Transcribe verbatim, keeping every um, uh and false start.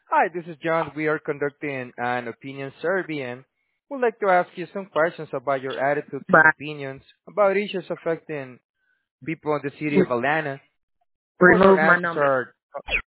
Hi, this is John. We are conducting an opinion survey and would like to ask you some questions about your attitudes and Bye. opinions about issues affecting people in the city of Atlanta. Of course, our Remove my answers number. are